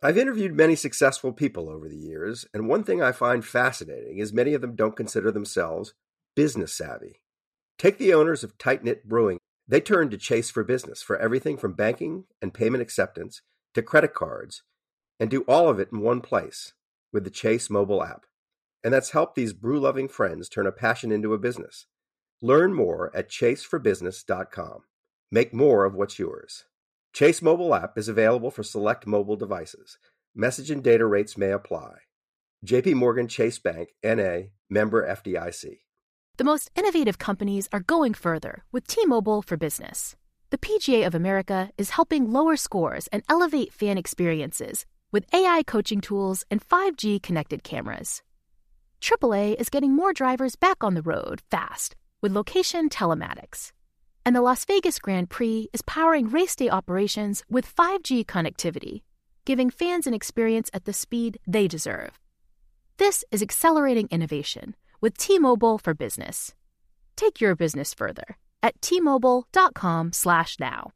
I've interviewed many successful people over the years, and one thing I find fascinating is many of them don't consider themselves business savvy. Take the owners of Tight Knit Brewing. They turned to Chase for Business for everything from banking and payment acceptance to credit cards, and do all of it in one place with the Chase mobile app. And that's helped these brew-loving friends turn a passion into a business. Learn more at chaseforbusiness.com. Make more of what's yours. Chase mobile app is available for select mobile devices. Message and data rates may apply. J.P. Morgan Chase Bank, N.A., member FDIC. The most innovative companies are going further with T-Mobile for Business. The PGA of America is helping lower scores and elevate fan experiences with AI coaching tools and 5G connected cameras. AAA is getting more drivers back on the road fast with location telematics. And the Las Vegas Grand Prix is powering race day operations with 5G connectivity, giving fans an experience at the speed they deserve. This is accelerating innovation with T-Mobile for Business. Take your business further at T-Mobile.com/now.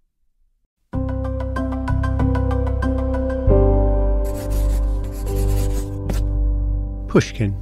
Pushkin.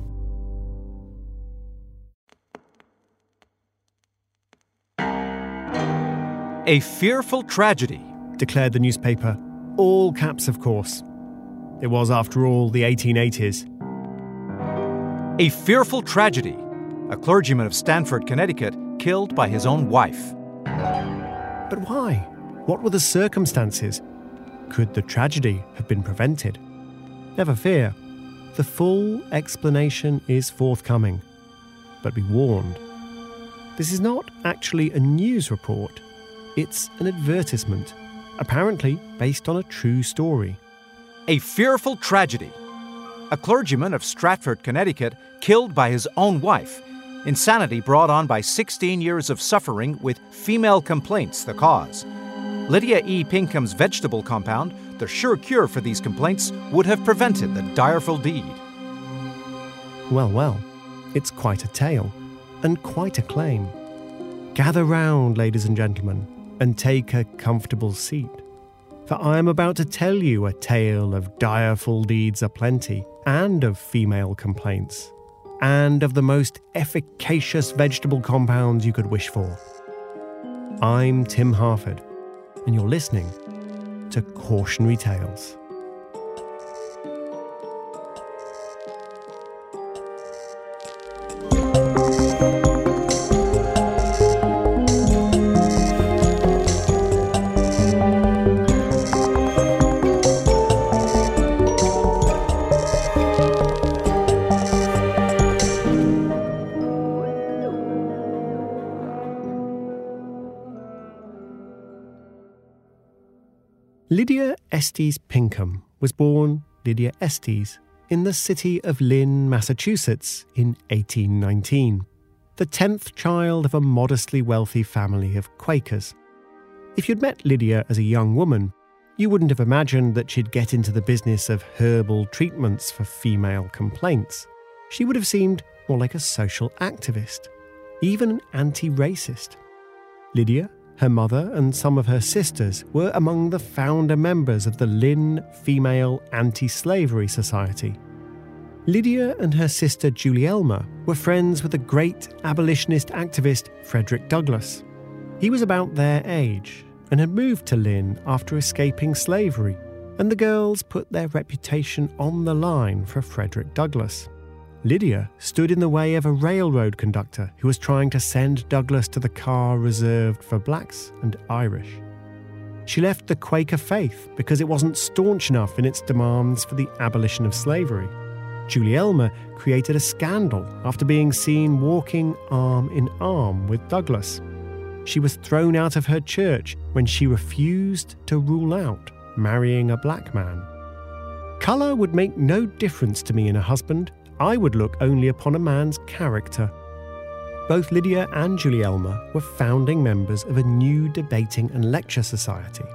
A fearful tragedy, declared the newspaper, all caps of course. It was, after all, the 1880s. A fearful tragedy. A clergyman of Stamford, Connecticut, killed by his own wife. But why? What were the circumstances? Could the tragedy have been prevented? Never fear. The full explanation is forthcoming. But be warned. This is not actually a news report. It's an advertisement, apparently based on a true story. A fearful tragedy. A clergyman of Stratford, Connecticut, killed by his own wife. Insanity brought on by 16 years of suffering with female complaints the cause. Lydia E. Pinkham's vegetable compound, the sure cure for these complaints, would have prevented the direful deed. Well, it's quite a tale, and quite a claim. Gather round, ladies and gentlemen, and take a comfortable seat. For I am about to tell you a tale of direful deeds aplenty, and of female complaints, and of the most efficacious vegetable compounds you could wish for. I'm Tim Harford, and you're listening to Cautionary Tales. Lydia Estes Pinkham was born Lydia Estes in the city of Lynn, Massachusetts in 1819, the 10th child of a modestly wealthy family of Quakers. If you'd met Lydia as a young woman, you wouldn't have imagined that she'd get into the business of herbal treatments for female complaints. She would have seemed more like a social activist, even an anti-racist. Lydia, her mother, and some of her sisters were among the founder members of the Lynn Female Anti-Slavery Society. Lydia and her sister Julielma were friends with the great abolitionist activist Frederick Douglass. He was about their age and had moved to Lynn after escaping slavery, and the girls put their reputation on the line for Frederick Douglass. Lydia stood in the way of a railroad conductor who was trying to send Douglass to the car reserved for blacks and Irish. She left the Quaker faith because it wasn't staunch enough in its demands for the abolition of slavery. Julielma created a scandal after being seen walking arm in arm with Douglass. She was thrown out of her church when she refused to rule out marrying a black man. Colour would make no difference to me in a husband. I would look only upon a man's character. Both Lydia and Julielma were founding members of a new debating and lecture society.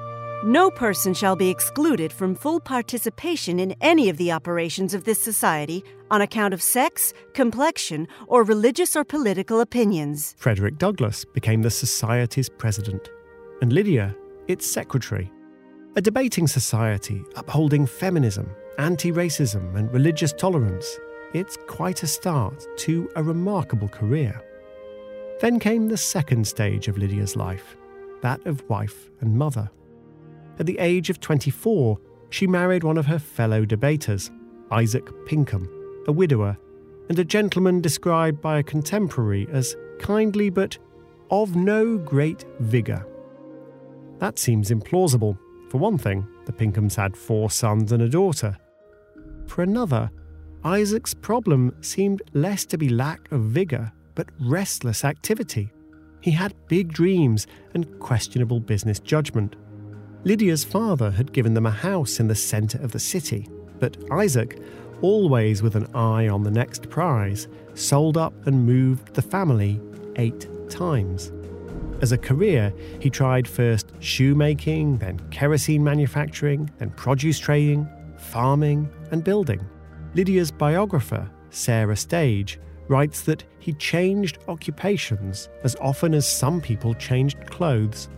No person shall be excluded from full participation in any of the operations of this society on account of sex, complexion, or religious or political opinions. Frederick Douglass became the society's president, and Lydia its secretary. A debating society upholding feminism, anti-racism and religious tolerance. It's quite a start to a remarkable career. Then came the second stage of Lydia's life, that of wife and mother. At the age of 24, she married one of her fellow debaters, Isaac Pinkham, a widower, and a gentleman described by a contemporary as kindly but of no great vigour. That seems implausible. For one thing, the Pinkhams had 4 sons and a daughter. For another, Isaac's problem seemed less to be lack of vigour, but restless activity. He had big dreams and questionable business judgment. Lydia's father had given them a house in the centre of the city, but Isaac, always with an eye on the next prize, sold up and moved the family 8 times. As a career, he tried first shoemaking, then kerosene manufacturing, then produce trading, farming and building. Lydia's biographer, Sarah Stage, writes that he changed occupations as often as some people changed clothes.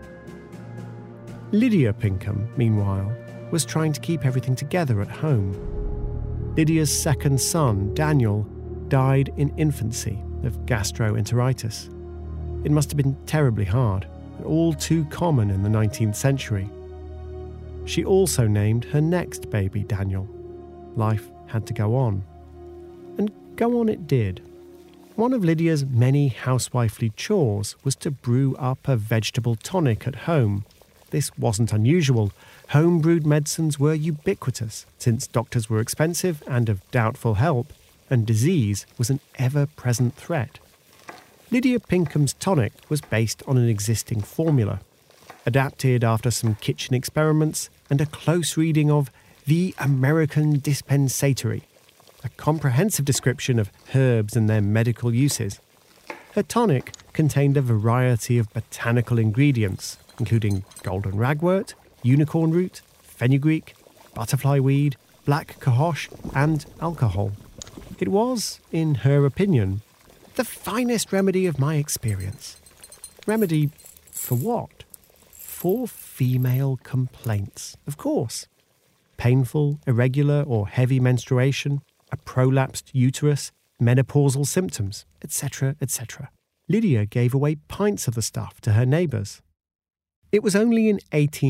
Lydia Pinkham, meanwhile, was trying to keep everything together at home. Lydia's second son, Daniel, died in infancy of gastroenteritis. It must have been terribly hard, and all too common in the 19th century. She also named her next baby Daniel. Life had to go on. And go on it did. One of Lydia's many housewifely chores was to brew up a vegetable tonic at home. This wasn't unusual. Home-brewed medicines were ubiquitous, since doctors were expensive and of doubtful help, and disease was an ever-present threat. Lydia Pinkham's tonic was based on an existing formula, adapted after some kitchen experiments and a close reading of The American Dispensatory, a comprehensive description of herbs and their medical uses. Her tonic contained a variety of botanical ingredients, including golden ragwort, unicorn root, fenugreek, butterfly weed, black cohosh, and alcohol. It was, in her opinion, the finest remedy of my experience. Remedy for what? For female complaints, of course. Painful, irregular, or heavy menstruation, a prolapsed uterus, menopausal symptoms, etc., etc. Lydia gave away pints of the stuff to her neighbours. It was only in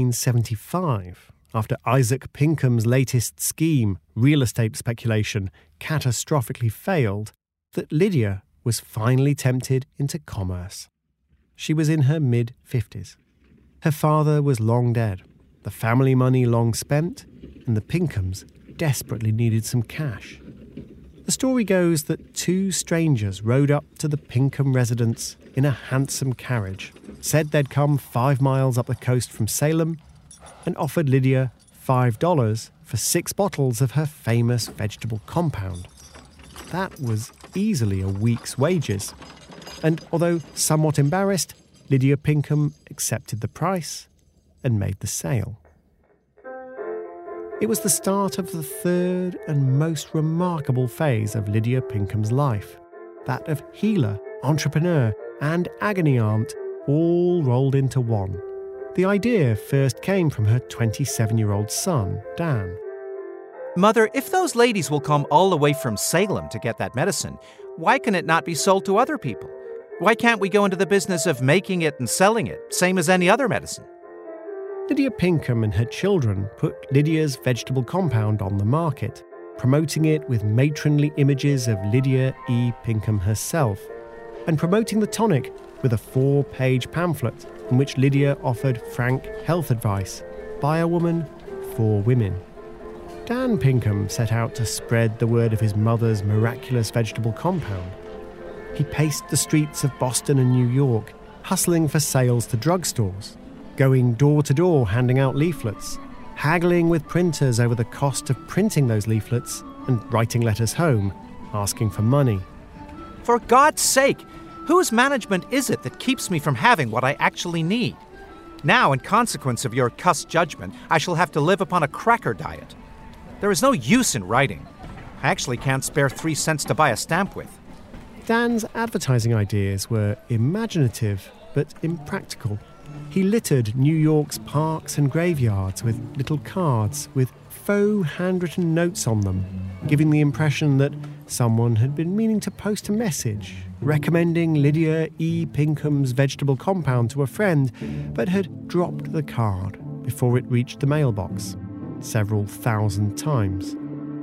1875, after Isaac Pinkham's latest scheme, real estate speculation, catastrophically failed, that Lydia was finally tempted into commerce. She was in her mid-50s. Her father was long dead, the family money long spent, and the Pinkhams desperately needed some cash. The story goes that 2 strangers rode up to the Pinkham residence in a handsome carriage, said they'd come 5 miles up the coast from Salem, and offered Lydia $5 for 6 bottles of her famous vegetable compound. That was easily a week's wages, and although somewhat embarrassed, Lydia Pinkham accepted the price and made the sale. It was the start of the third and most remarkable phase of Lydia Pinkham's life, that of healer, entrepreneur, and agony aunt, all rolled into one. The idea first came from her 27-year-old son, Dan. Mother, if those ladies will come all the way from Salem to get that medicine, why can it not be sold to other people? Why can't we go into the business of making it and selling it, same as any other medicine? Lydia Pinkham and her children put Lydia's vegetable compound on the market, promoting it with matronly images of Lydia E. Pinkham herself, and promoting the tonic with a 4-page pamphlet in which Lydia offered frank health advice by a woman for women. Dan Pinkham set out to spread the word of his mother's miraculous vegetable compound. He paced the streets of Boston and New York, hustling for sales to drugstores, going door to door handing out leaflets, haggling with printers over the cost of printing those leaflets and writing letters home, asking for money. For God's sake, whose management is it that keeps me from having what I actually need? Now, in consequence of your cuss judgment, I shall have to live upon a cracker diet. There is no use in writing. I actually can't spare 3 cents to buy a stamp with. Dan's advertising ideas were imaginative but impractical. He littered New York's parks and graveyards with little cards with faux handwritten notes on them, giving the impression that someone had been meaning to post a message recommending Lydia E. Pinkham's vegetable compound to a friend, but had dropped the card before it reached the mailbox several thousand times.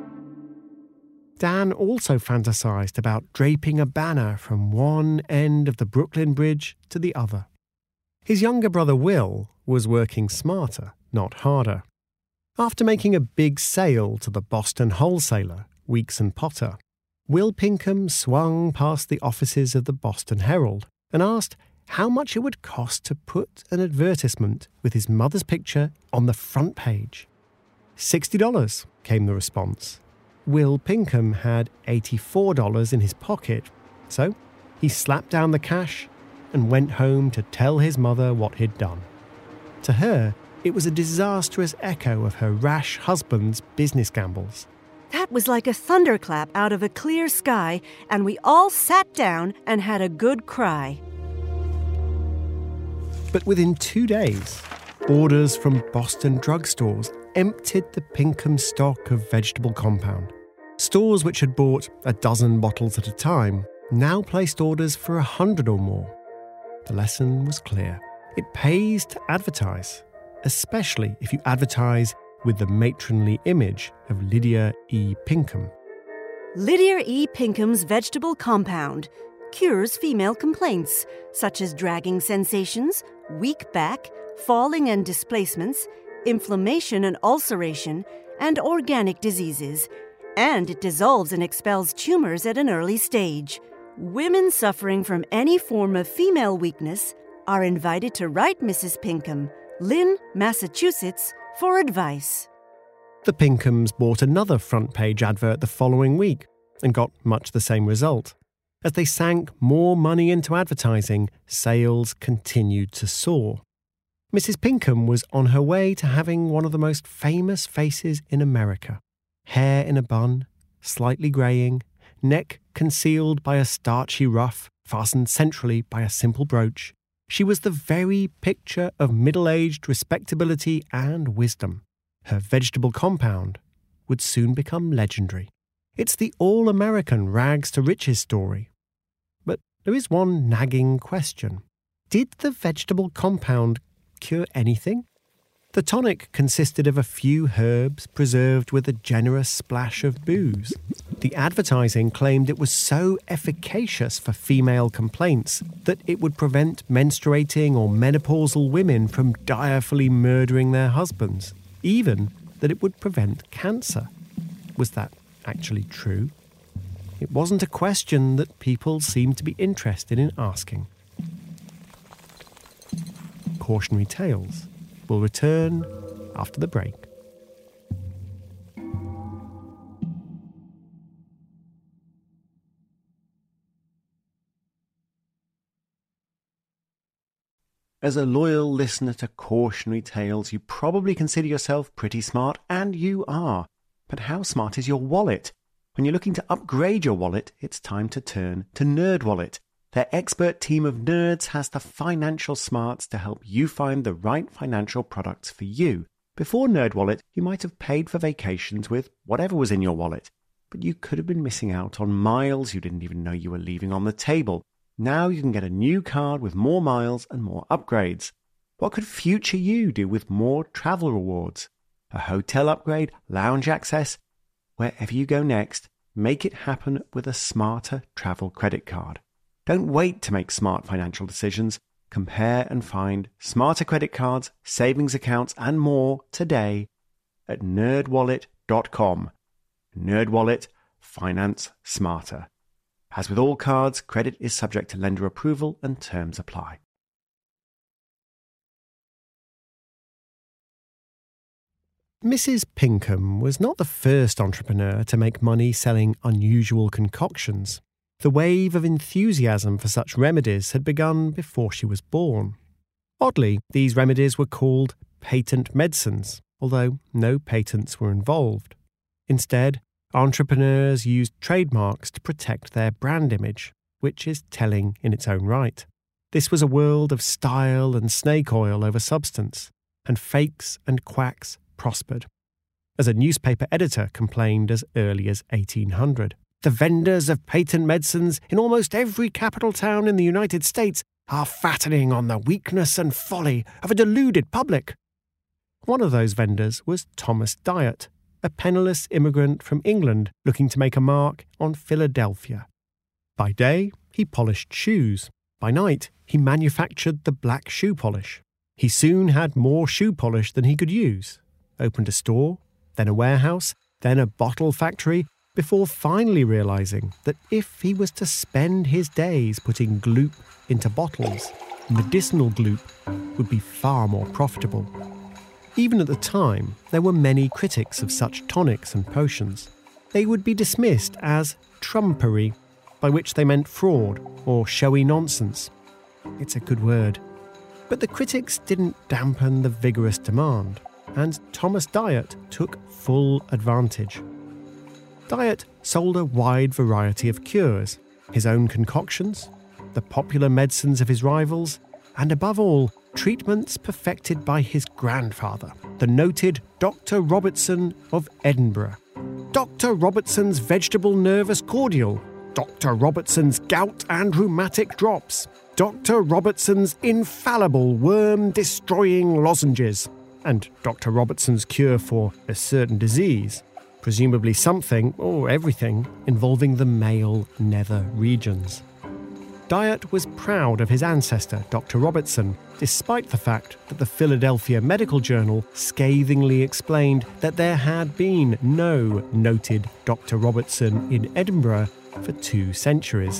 Dan also fantasized about draping a banner from one end of the Brooklyn Bridge to the other. His younger brother Will was working smarter, not harder. After making a big sale to the Boston wholesaler, Weeks and Potter, Will Pinkham swung past the offices of the Boston Herald and asked how much it would cost to put an advertisement with his mother's picture on the front page. $60, came the response. Will Pinkham had $84 in his pocket, so he slapped down the cash and went home to tell his mother what he'd done. To her, it was a disastrous echo of her rash husband's business gambles. That was like a thunderclap out of a clear sky, and we all sat down and had a good cry. But within 2 days, orders from Boston drugstores emptied the Pinkham stock of vegetable compound. Stores which had bought a dozen bottles at a time now placed orders for 100 or more. The lesson was clear. It pays to advertise, especially if you advertise with the matronly image of Lydia E. Pinkham. Lydia E. Pinkham's vegetable compound cures female complaints such as dragging sensations, weak back, falling and displacements, inflammation and ulceration, and organic diseases. And it dissolves and expels tumors at an early stage. Women suffering from any form of female weakness are invited to write Mrs. Pinkham, Lynn, Massachusetts, for advice. The Pinkhams bought another front-page advert the following week and got much the same result. As they sank more money into advertising, sales continued to soar. Mrs. Pinkham was on her way to having one of the most famous faces in America. Hair in a bun, slightly greying, neck concealed by a starchy ruff fastened centrally by a simple brooch. She was the very picture of middle-aged respectability and wisdom. Her vegetable compound would soon become legendary. It's the all-American rags-to-riches story. But there is one nagging question. Did the vegetable compound cure anything? The tonic consisted of a few herbs preserved with a generous splash of booze. The advertising claimed it was so efficacious for female complaints that it would prevent menstruating or menopausal women from direfully murdering their husbands, even that it would prevent cancer. Was that actually true? It wasn't a question that people seemed to be interested in asking. Cautionary Tales will return after the break. As a loyal listener to Cautionary Tales, you probably consider yourself pretty smart, and you are. But how smart is your wallet? When you're looking to upgrade your wallet, it's time to turn to NerdWallet. Their expert team of nerds has the financial smarts to help you find the right financial products for you. Before NerdWallet, you might have paid for vacations with whatever was in your wallet, but you could have been missing out on miles you didn't even know you were leaving on the table. Now you can get a new card with more miles and more upgrades. What could future you do with more travel rewards? A hotel upgrade, lounge access? Wherever you go next, make it happen with a smarter travel credit card. Don't wait to make smart financial decisions. Compare and find smarter credit cards, savings accounts, and more today at nerdwallet.com. NerdWallet, finance smarter. As with all cards, credit is subject to lender approval and terms apply. Mrs. Pinkham was not the first entrepreneur to make money selling unusual concoctions. The wave of enthusiasm for such remedies had begun before she was born. Oddly, these remedies were called patent medicines, although no patents were involved. Instead, entrepreneurs used trademarks to protect their brand image, which is telling in its own right. This was a world of style and snake oil over substance, and fakes and quacks prospered. As a newspaper editor complained as early as 1800, the vendors of patent medicines in almost every capital town in the United States are fattening on the weakness and folly of a deluded public. One of those vendors was Thomas Dyatt, a penniless immigrant from England looking to make a mark on Philadelphia. By day, he polished shoes. By night, he manufactured the black shoe polish. He soon had more shoe polish than he could use, opened a store, then a warehouse, then a bottle factory, before finally realizing that if he was to spend his days putting gloop into bottles, medicinal gloop would be far more profitable. Even at the time, there were many critics of such tonics and potions. They would be dismissed as trumpery, by which they meant fraud or showy nonsense. It's a good word. But the critics didn't dampen the vigorous demand, and Thomas Dyatt took full advantage. Dyatt sold a wide variety of cures, his own concoctions, the popular medicines of his rivals, and above all, treatments perfected by his grandfather, the noted Dr. Robertson of Edinburgh. Dr. Robertson's vegetable nervous cordial, Dr. Robertson's gout and rheumatic drops, Dr. Robertson's infallible worm-destroying lozenges, and Dr. Robertson's cure for a certain disease, presumably something, or everything, involving the male nether regions. Dyatt was proud of his ancestor, Dr. Robertson, despite the fact that the Philadelphia Medical Journal scathingly explained that there had been no noted Dr. Robertson in Edinburgh for 2 centuries.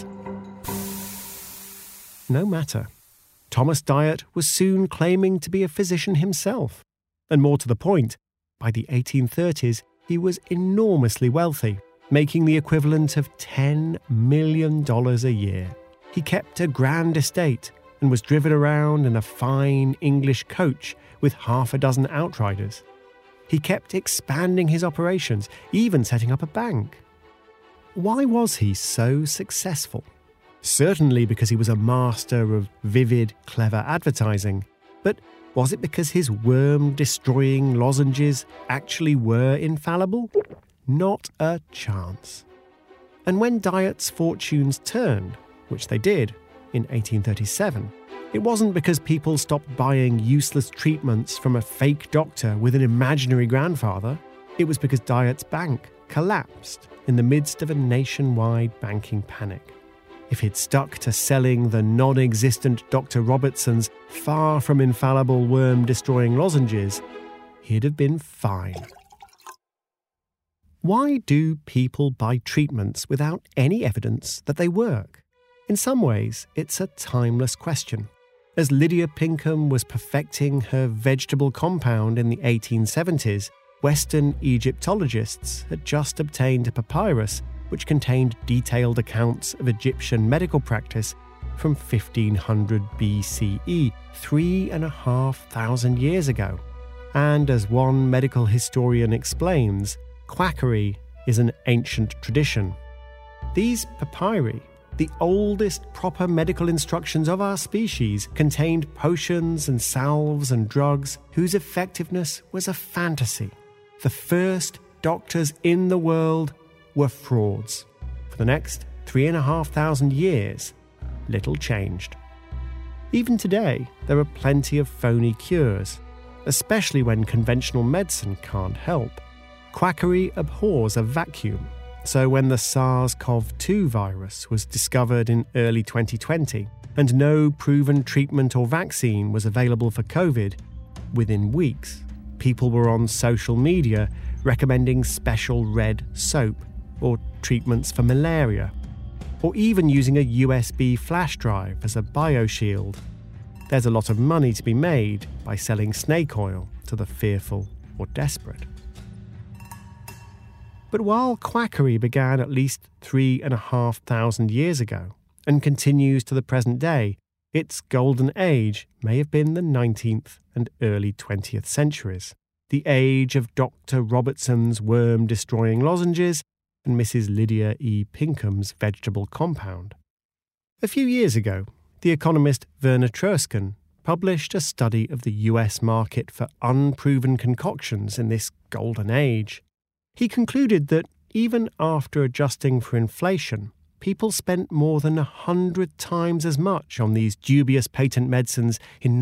No matter. Thomas Dyatt was soon claiming to be a physician himself. And more to the point, by the 1830s, he was enormously wealthy, making the equivalent of $10 million a year. He kept a grand estate and was driven around in a fine English coach with half a dozen outriders. He kept expanding his operations, even setting up a bank. Why was he so successful? Certainly because he was a master of vivid, clever advertising. But was it because his worm-destroying lozenges actually were infallible? Not a chance. And when Dyatt's fortunes turned, which they did in 1837, it wasn't because people stopped buying useless treatments from a fake doctor with an imaginary grandfather. It was because Dyatt's bank collapsed in the midst of a nationwide banking panic. If he'd stuck to selling the non-existent Dr. Robertson's far from infallible worm-destroying lozenges, he'd have been fine. Why do people buy treatments without any evidence that they work? In some ways, it's a timeless question. As Lydia Pinkham was perfecting her vegetable compound in the 1870s, Western Egyptologists had just obtained a papyrus which contained detailed accounts of Egyptian medical practice from 1500 BCE, 3,500 years ago. And as one medical historian explains, quackery is an ancient tradition. These papyri, the oldest proper medical instructions of our species, contained potions and salves and drugs whose effectiveness was a fantasy. The first doctors in the world were frauds. For the next 3,500 years, little changed. Even today, there are plenty of phony cures, especially when conventional medicine can't help. Quackery abhors a vacuum, so when the SARS-CoV-2 virus was discovered in early 2020 and no proven treatment or vaccine was available for COVID, within weeks, people were on social media recommending special red soap or treatments for malaria, or even using a USB flash drive as a bioshield. There's a lot of money to be made by selling snake oil to the fearful or desperate. But while quackery began at least 3,500 years ago and continues to the present day, its golden age may have been the 19th and early 20th centuries, the age of Dr. Robertson's worm-destroying lozenges and Mrs. Lydia E. Pinkham's vegetable compound. A few years ago, the the economist Werner Trösken published a study of the US market for unproven concoctions in this golden age. He concluded that even after adjusting for inflation, people spent more than 100 times as much on these dubious patent medicines in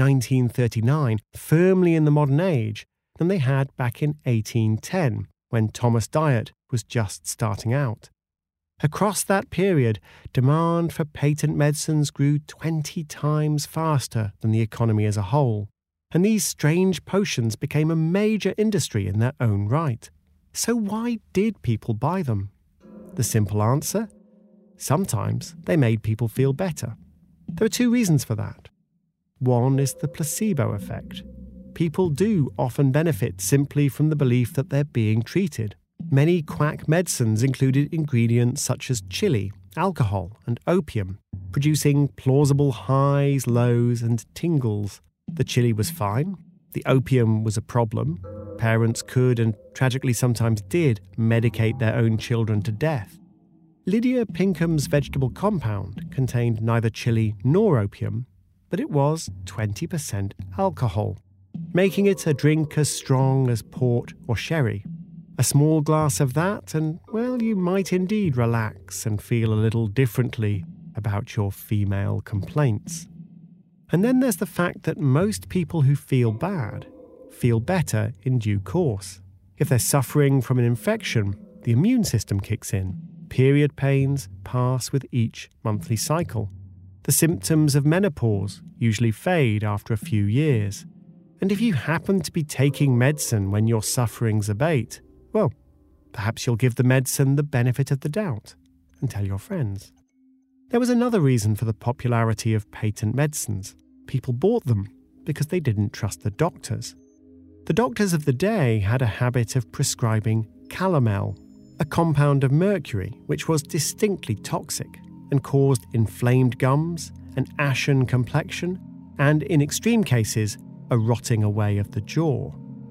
1939, firmly in the modern age, than they had back in 1810, when Thomas Diet was just starting out. Across that period, demand for patent medicines grew 20 times faster than the economy as a whole, and these strange potions became a major industry in their own right. So why did people buy them? The simple answer? Sometimes they made people feel better. There are two reasons for that. One is the placebo effect. People do often benefit simply from the belief that they're being treated. Many quack medicines included ingredients such as chili, alcohol, and opium, producing plausible highs, lows, and tingles. The chili was fine. The opium was a problem. Parents could, and tragically sometimes did, medicate their own children to death. Lydia Pinkham's vegetable compound contained neither chili nor opium, but it was 20% alcohol, making it a drink as strong as port or sherry. A small glass of that and, well, you might indeed relax and feel a little differently about your female complaints. And then there's the fact that most people who feel bad feel better in due course. If they're suffering from an infection, the immune system kicks in. Period pains pass with each monthly cycle. The symptoms of menopause usually fade after a few years. And if you happen to be taking medicine when your sufferings abate, well, perhaps you'll give the medicine the benefit of the doubt and tell your friends. There was another reason for the popularity of patent medicines. People bought them because they didn't trust the doctors. The doctors of the day had a habit of prescribing calomel, a compound of mercury which was distinctly toxic and caused inflamed gums, an ashen complexion, and in extreme cases, a rotting away of the jaw.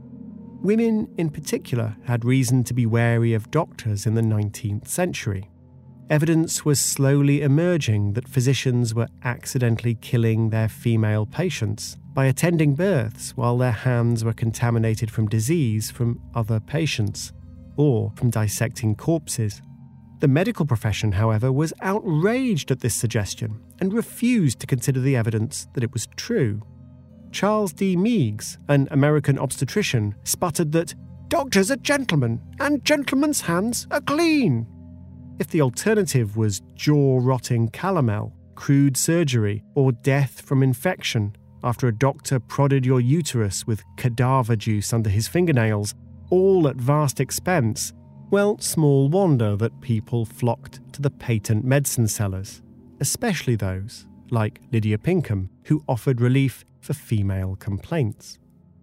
Women in particular had reason to be wary of doctors in the 19th century. Evidence was slowly emerging that physicians were accidentally killing their female patients by attending births while their hands were contaminated from disease from other patients, or from dissecting corpses. The medical profession, however, was outraged at this suggestion and refused to consider the evidence that it was true. Charles D. Meigs, an American obstetrician, sputtered that doctors are gentlemen and gentlemen's hands are clean. If the alternative was jaw-rotting calomel, crude surgery, or death from infection after a doctor prodded your uterus with cadaver juice under his fingernails, all at vast expense, well, small wonder that people flocked to the patent medicine sellers, especially those, like Lydia Pinkham, who offered relief for female complaints.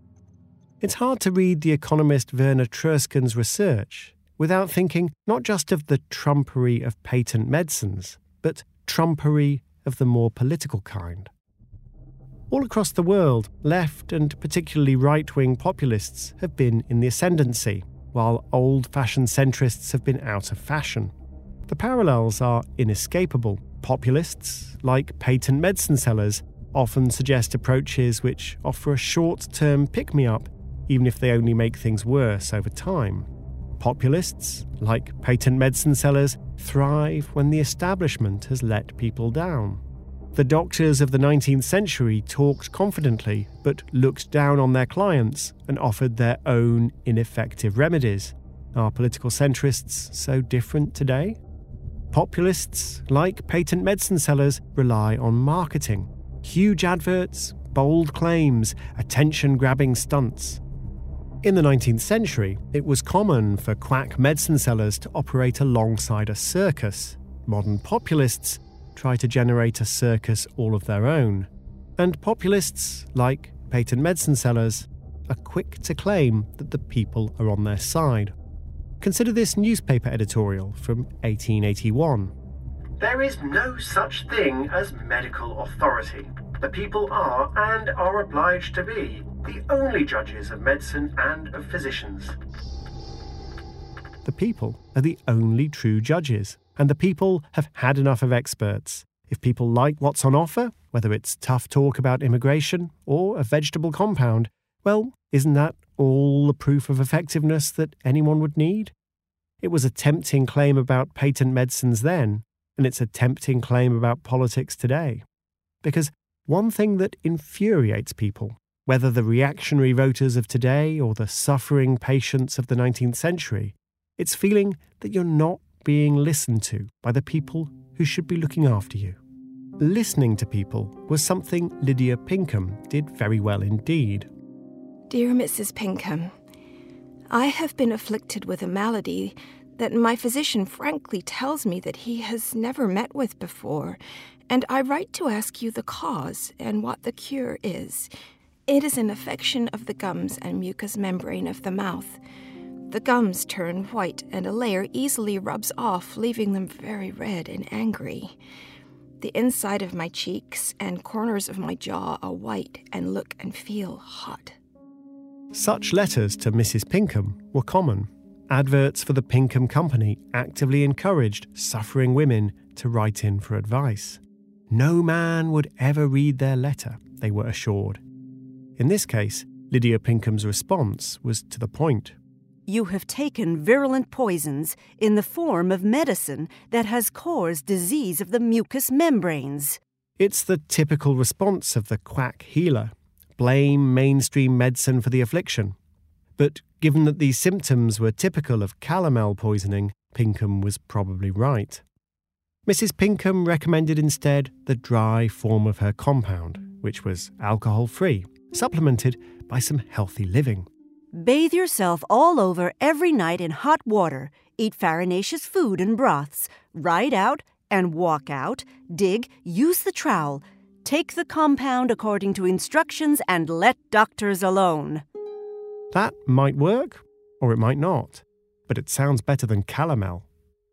It's hard to read the economist Werner Trösken's research without thinking not just of the trumpery of patent medicines, but trumpery of the more political kind. All across the world, left and particularly right-wing populists have been in the ascendancy, while old-fashioned centrists have been out of fashion. The parallels are inescapable. Populists, like patent medicine sellers, often suggest approaches which offer a short-term pick-me-up, even if they only make things worse over time. Populists, like patent medicine sellers, thrive when the establishment has let people down. The doctors of the 19th century talked confidently, but looked down on their clients and offered their own ineffective remedies. Are political centrists so different today? Populists, like patent medicine sellers, rely on marketing. Huge adverts, bold claims, attention-grabbing stunts. In the 19th century, it was common for quack medicine sellers to operate alongside a circus. Modern populists try to generate a circus all of their own. And populists, like patent medicine sellers, are quick to claim that the people are on their side. Consider this newspaper editorial from 1881. There is no such thing as medical authority. The people are, and are obliged to be, the only judges of medicine and of physicians. The people are the only true judges, and the people have had enough of experts. If people like what's on offer, whether it's tough talk about immigration or a vegetable compound, well, isn't that all the proof of effectiveness that anyone would need? It was a tempting claim about patent medicines then, and it's a tempting claim about politics today. Because one thing that infuriates people, whether the reactionary voters of today or the suffering patients of the 19th century, it's feeling that you're not being listened to by the people who should be looking after you. Listening to people was something Lydia Pinkham did very well indeed. Dear Mrs. Pinkham, I have been afflicted with a malady that my physician frankly tells me that he has never met with before, and I write to ask you the cause and what the cure is. It is an affection of the gums and mucous membrane of the mouth. The gums turn white and a layer easily rubs off, leaving them very red and angry. The inside of my cheeks and corners of my jaw are white and look and feel hot. Such letters to Mrs. Pinkham were common. Adverts for the Pinkham Company actively encouraged suffering women to write in for advice. No man would ever read their letter, they were assured. In this case, Lydia Pinkham's response was to the point. You have taken virulent poisons in the form of medicine that has caused disease of the mucous membranes. It's the typical response of the quack healer. Blame mainstream medicine for the affliction. But given that these symptoms were typical of calomel poisoning, Pinkham was probably right. Mrs. Pinkham recommended instead the dry form of her compound, which was alcohol-free, supplemented by some healthy living. Bathe yourself all over every night in hot water, eat farinaceous food and broths, ride out and walk out, dig, use the trowel, take the compound according to instructions and let doctors alone. That might work, or it might not, but it sounds better than calomel.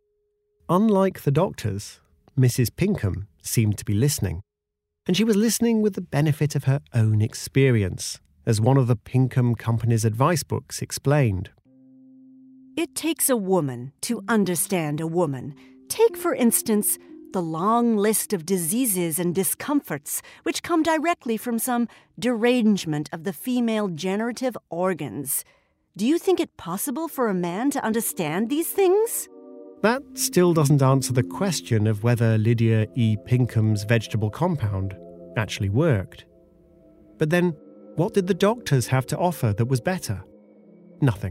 Unlike the doctors, Mrs. Pinkham seemed to be listening, and she was listening with the benefit of her own experience, as one of the Pinkham Company's advice books explained. It takes a woman to understand a woman. Take, for instance, the long list of diseases and discomforts which come directly from some derangement of the female generative organs. Do you think it possible for a man to understand these things? That still doesn't answer the question of whether Lydia E. Pinkham's vegetable compound actually worked. But then, what did the doctors have to offer that was better? Nothing.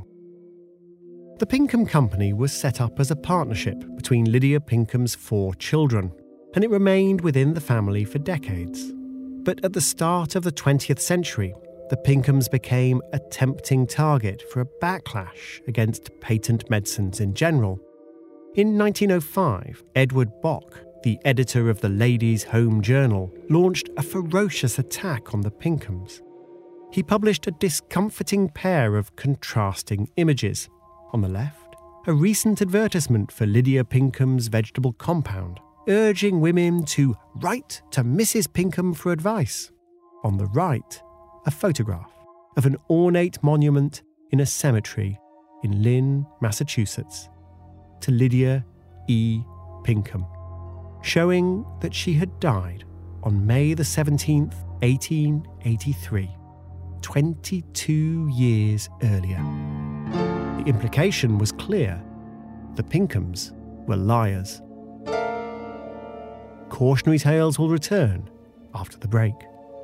The Pinkham Company was set up as a partnership between Lydia Pinkham's 4 children, and it remained within the family for decades. But at the start of the 20th century, the Pinkhams became a tempting target for a backlash against patent medicines in general. In 1905, Edward Bok, the editor of the Ladies' Home Journal, launched a ferocious attack on the Pinkhams. He published a discomforting pair of contrasting images. On the left, a recent advertisement for Lydia Pinkham's vegetable compound, urging women to write to Mrs. Pinkham for advice. On the right, a photograph of an ornate monument in a cemetery in Lynn, Massachusetts, to Lydia E. Pinkham, showing that she had died on May the 17th, 1883, 22 years earlier. The implication was clear. The Pinkhams were liars. Cautionary Tales will return after the break.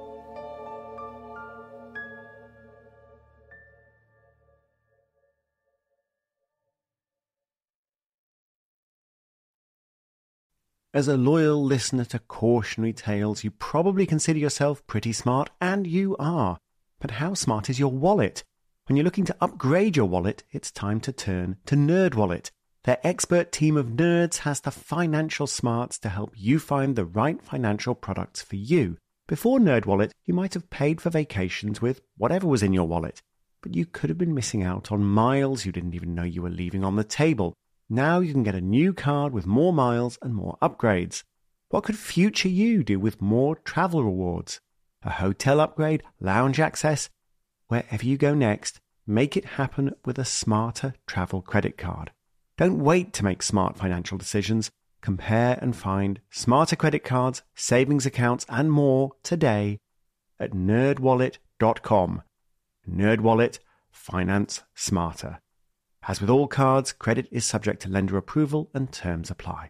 As a loyal listener to Cautionary Tales, you probably consider yourself pretty smart, and you are. But how smart is your wallet? When you're looking to upgrade your wallet, it's time to turn to NerdWallet. Their expert team of nerds has the financial smarts to help you find the right financial products for you. Before NerdWallet, you might have paid for vacations with whatever was in your wallet, but you could have been missing out on miles you didn't even know you were leaving on the table. Now you can get a new card with more miles and more upgrades. What could future you do with more travel rewards? A hotel upgrade, lounge access? Wherever you go next, make it happen with a smarter travel credit card. Don't wait to make smart financial decisions. Compare and find smarter credit cards, savings accounts, and more today at nerdwallet.com. NerdWallet. Finance smarter. As with all cards, credit is subject to lender approval and terms apply.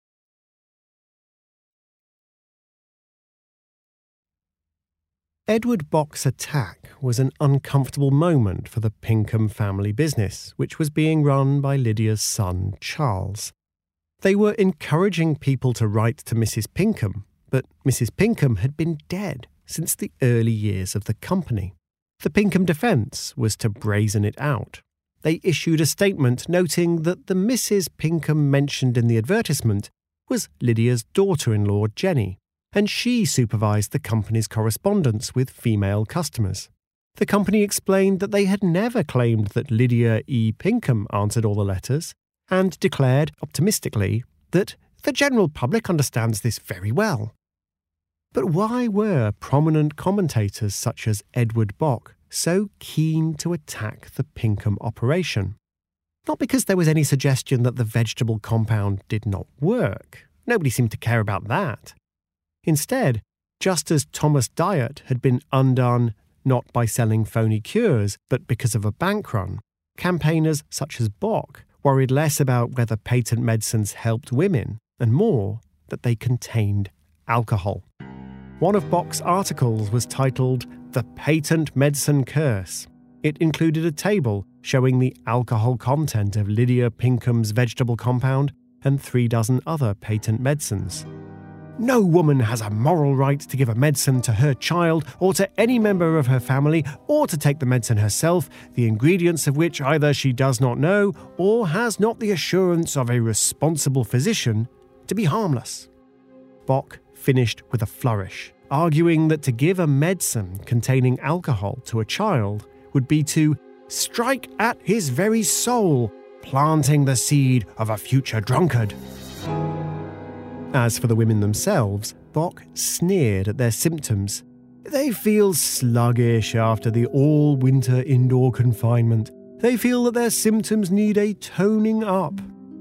Edward Bock's attack was an uncomfortable moment for the Pinkham family business, which was being run by Lydia's son, Charles. They were encouraging people to write to Mrs. Pinkham, but Mrs. Pinkham had been dead since the early years of the company. The Pinkham defence was to brazen it out. They issued a statement noting that the Mrs. Pinkham mentioned in the advertisement was Lydia's daughter-in-law, Jenny, and she supervised the company's correspondence with female customers. The company explained that they had never claimed that Lydia E. Pinkham answered all the letters, and declared optimistically that the general public understands this very well. But why were prominent commentators such as Edward Bock so keen to attack the Pinkham operation? Not because there was any suggestion that the vegetable compound did not work. Nobody seemed to care about that. Instead, just as Thomas Diet had been undone not by selling phony cures, but because of a bank run, campaigners such as Bock worried less about whether patent medicines helped women, and more that they contained alcohol. One of Bock's articles was titled "The Patent Medicine Curse." It included a table showing the alcohol content of Lydia Pinkham's vegetable compound and 36 other patent medicines. No woman has a moral right to give a medicine to her child or to any member of her family, or to take the medicine herself, the ingredients of which either she does not know or has not the assurance of a responsible physician to be harmless. Bock finished with a flourish, arguing that to give a medicine containing alcohol to a child would be to strike at his very soul, planting the seed of a future drunkard. As for the women themselves, Bock sneered at their symptoms. They feel sluggish after the all-winter indoor confinement. They feel that their symptoms need a toning up.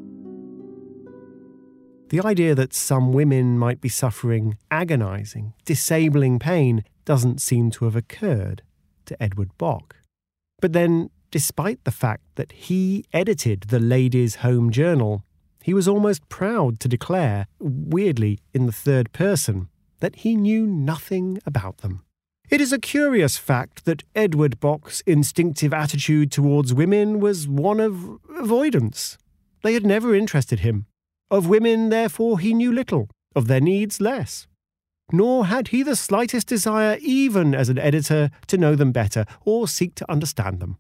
The idea that some women might be suffering agonising, disabling pain doesn't seem to have occurred to Edward Bock. But then, despite the fact that he edited the Ladies' Home Journal, he was almost proud to declare, weirdly in the third person, that he knew nothing about them. It is a curious fact that Edward Bock's instinctive attitude towards women was one of avoidance. They had never interested him. Of women, therefore, he knew little, of their needs less. Nor had he the slightest desire, even as an editor, to know them better or seek to understand them.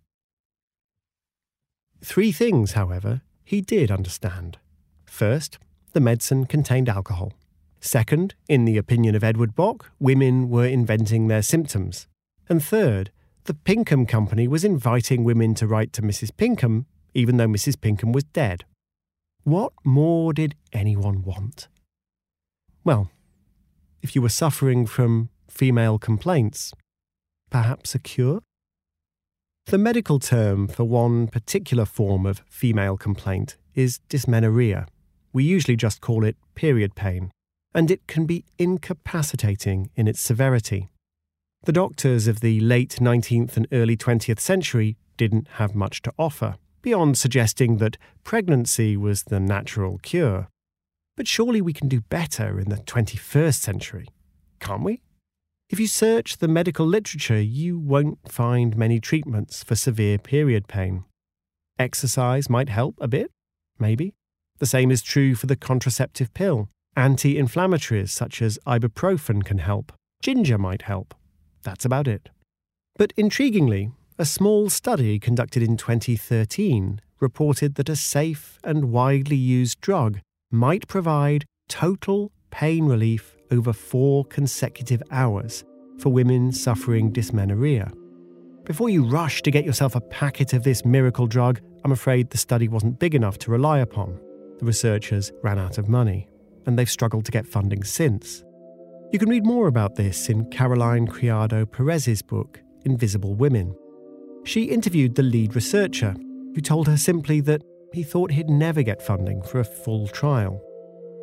3 things, however, he did understand. First, the medicine contained alcohol. Second, in the opinion of Edward Bock, women were inventing their symptoms. And third, the Pinkham Company was inviting women to write to Mrs. Pinkham, even though Mrs. Pinkham was dead. What more did anyone want? Well, if you were suffering from female complaints, perhaps a cure? The medical term for one particular form of female complaint is dysmenorrhea. We usually just call it period pain, and it can be incapacitating in its severity. The doctors of the late 19th and early 20th century didn't have much to offer, beyond suggesting that pregnancy was the natural cure. But surely we can do better in the 21st century, can't we? If you search the medical literature, you won't find many treatments for severe period pain. Exercise might help a bit, maybe. The same is true for the contraceptive pill. Anti-inflammatories such as ibuprofen can help. Ginger might help. That's about it. But intriguingly, a small study conducted in 2013 reported that a safe and widely used drug might provide total pain relief over 4 consecutive hours for women suffering dysmenorrhea. Before you rush to get yourself a packet of this miracle drug, I'm afraid the study wasn't big enough to rely upon. The researchers ran out of money, and they've struggled to get funding since. You can read more about this in Caroline Criado Perez's book, Invisible Women. She interviewed the lead researcher, who told her simply that he thought he'd never get funding for a full trial.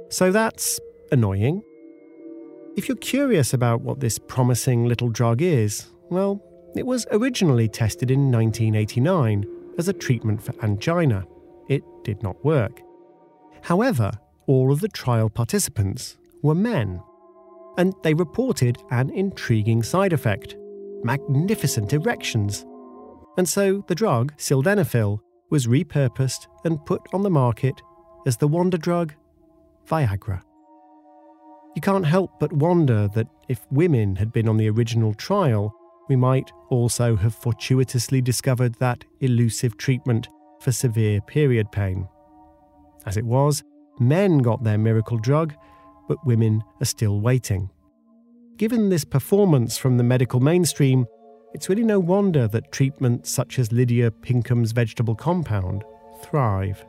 So that's annoying. If you're curious about what this promising little drug is, well, it was originally tested in 1989 as a treatment for angina. It did not work. However, all of the trial participants were men, and they reported an intriguing side effect: magnificent erections. And so the drug, sildenafil, was repurposed and put on the market as the wonder drug, Viagra. You can't help but wonder that if women had been on the original trial, we might also have fortuitously discovered that elusive treatment for severe period pain. As it was, men got their miracle drug, but women are still waiting. Given this performance from the medical mainstream, it's really no wonder that treatments such as Lydia Pinkham's vegetable compound thrive.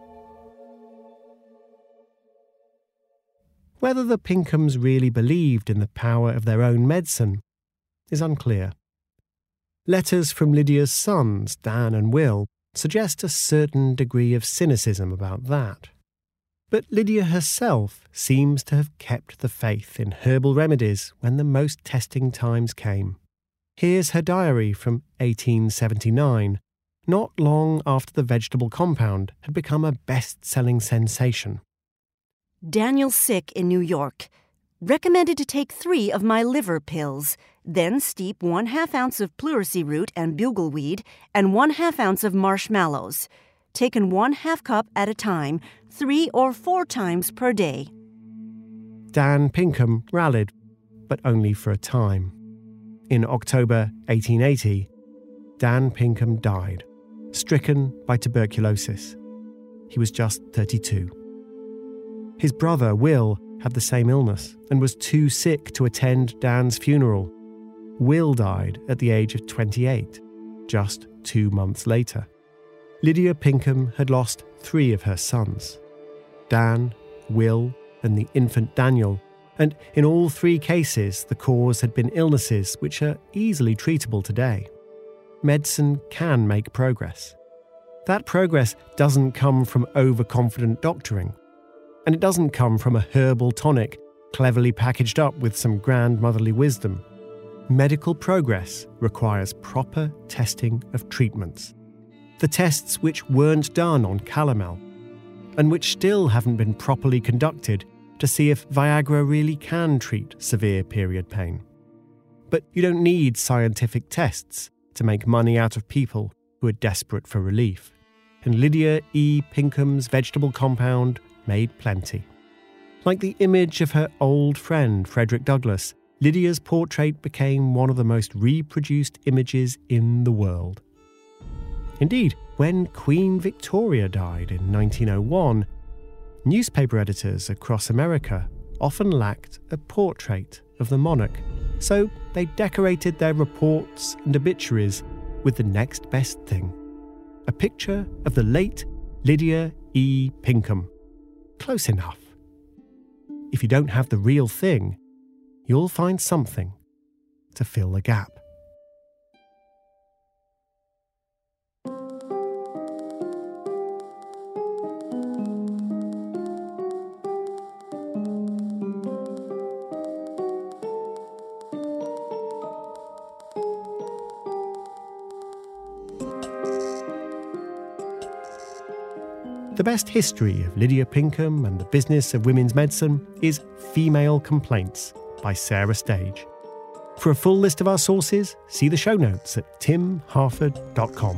Whether the Pinkhams really believed in the power of their own medicine is unclear. Letters from Lydia's sons, Dan and Will, suggest a certain degree of cynicism about that. But Lydia herself seems to have kept the faith in herbal remedies when the most testing times came. Here's her diary from 1879, not long after the vegetable compound had become a best-selling sensation. Daniel sick in New York. Recommended to take 3 of my liver pills. Then steep 1/2 ounce of pleurisy root and bugleweed and 1/2 ounce of marshmallows. Taken 1/2 cup at a time, 3 or 4 times per day. Dan Pinkham rallied, but only for a time. In October 1880, Dan Pinkham died, stricken by tuberculosis. He was just 32. His brother, Will, had the same illness and was too sick to attend Dan's funeral. Will died at the age of 28, just 2 months later. Lydia Pinkham had lost 3 of her sons: Dan, Will, and the infant Daniel, and in all 3 cases the cause had been illnesses which are easily treatable today. Medicine can make progress. That progress doesn't come from overconfident doctoring, and it doesn't come from a herbal tonic cleverly packaged up with some grandmotherly wisdom. Medical progress requires proper testing of treatments. The tests which weren't done on calomel, and which still haven't been properly conducted to see if Viagra really can treat severe period pain. But you don't need scientific tests to make money out of people who are desperate for relief. And Lydia E. Pinkham's vegetable compound made plenty. Like the image of her old friend Frederick Douglass, Lydia's portrait became one of the most reproduced images in the world. Indeed, when Queen Victoria died in 1901, newspaper editors across America often lacked a portrait of the monarch, so they decorated their reports and obituaries with the next best thing: a picture of the late Lydia E. Pinkham. Close enough. If you don't have the real thing, you'll find something to fill the gap. The best history of Lydia Pinkham and the business of women's medicine is Female Complaints by Sarah Stage. For a full list of our sources, see the show notes at timharford.com.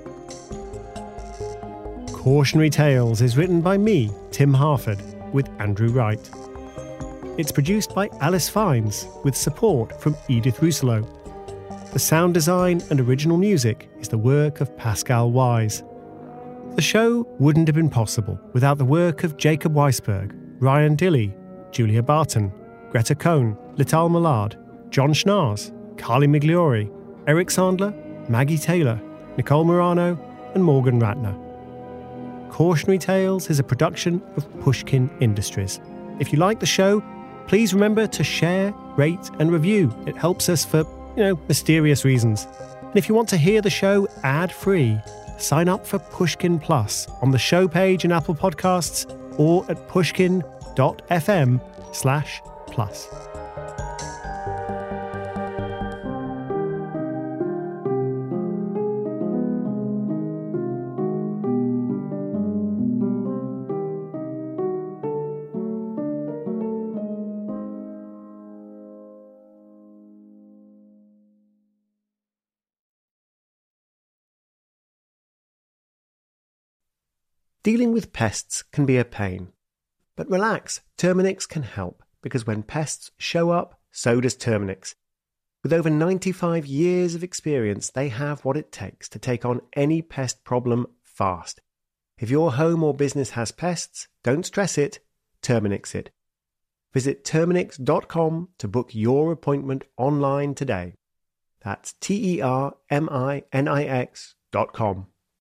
Cautionary Tales is written by me, Tim Harford, with Andrew Wright. It's produced by Alice Fiennes, with support from Edith Rousselot. The sound design and original music is the work of Pascal Wise. The show wouldn't have been possible without the work of Jacob Weisberg, Ryan Dilley, Julia Barton, Greta Cohn, Lital Millard, John Schnars, Carly Migliori, Eric Sandler, Maggie Taylor, Nicole Morano, and Morgan Ratner. Cautionary Tales is a production of Pushkin Industries. If you like the show, please remember to share, rate, and review. It helps us for, mysterious reasons. And if you want to hear the show ad-free, sign up for Pushkin Plus on the show page in Apple Podcasts or at pushkin.co.uk. terminix.fm/plus. Dealing with pests can be a pain. But relax, Terminix can help, because when pests show up, so does Terminix. With over 95 years of experience, they have what it takes to take on any pest problem fast. If your home or business has pests, don't stress it, Terminix it. Visit Terminix.com to book your appointment online today. That's Terminix.com.